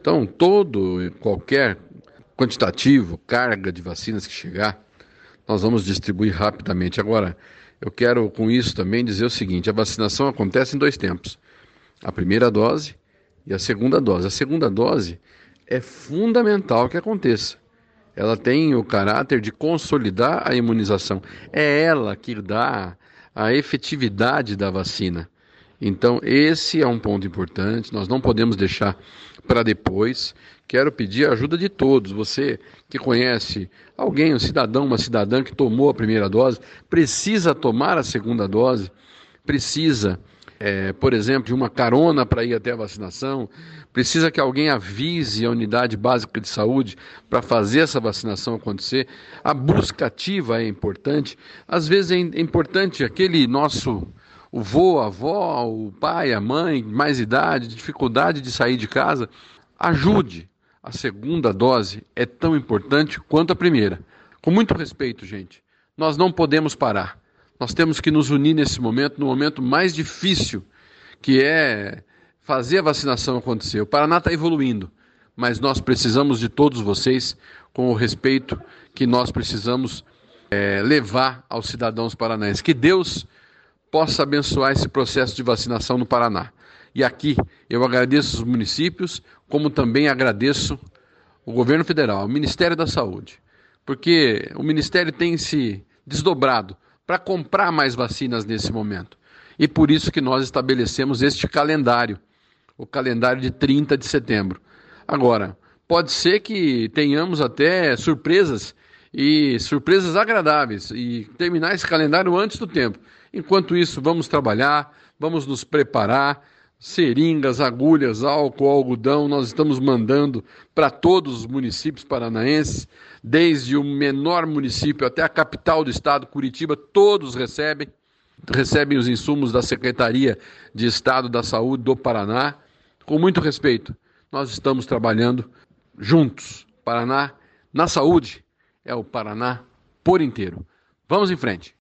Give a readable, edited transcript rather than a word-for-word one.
Então, qualquer quantitativo, carga de vacinas que chegar, nós vamos distribuir rapidamente. Agora, eu quero com isso também dizer o seguinte: a vacinação acontece em dois tempos. A primeira dose e a segunda dose. A segunda dose é fundamental que aconteça. Ela tem o caráter de consolidar a imunização. É ela que dá a efetividade da vacina. Então, esse é um ponto importante, nós não podemos deixar para depois. Quero pedir a ajuda de todos. Você que conhece alguém, um cidadão, uma cidadã que tomou a primeira dose, precisa tomar a segunda dose, precisa, por exemplo, de uma carona para ir até a vacinação, precisa que alguém avise a unidade básica de saúde para fazer essa vacinação acontecer. A busca ativa é importante. Às vezes é importante aquele nosso o vô, a avó, o pai, a mãe, mais idade, dificuldade de sair de casa. Ajude. A segunda dose é tão importante quanto a primeira. Com muito respeito, gente, nós não podemos parar. Nós temos que nos unir nesse momento, no momento mais difícil, que é fazer a vacinação acontecer. O Paraná está evoluindo, mas nós precisamos de todos vocês com o respeito que nós precisamos levar aos cidadãos paranaenses. Que Deus possa abençoar esse processo de vacinação no Paraná. E aqui eu agradeço os municípios, como também agradeço o governo federal, o Ministério da Saúde, porque o Ministério tem se desdobrado para comprar mais vacinas nesse momento. E por isso que nós estabelecemos este calendário, o calendário de 30 de setembro. Agora, pode ser que tenhamos até surpresas, e surpresas agradáveis, e terminar esse calendário antes do tempo. Enquanto isso, vamos trabalhar, vamos nos preparar, seringas, agulhas, álcool, algodão, nós estamos mandando para todos os municípios paranaenses, desde o menor município até a capital do estado, Curitiba, todos recebem os insumos da Secretaria de Estado da Saúde do Paraná. Com muito respeito, nós estamos trabalhando juntos. Paraná na saúde é o Paraná por inteiro. Vamos em frente.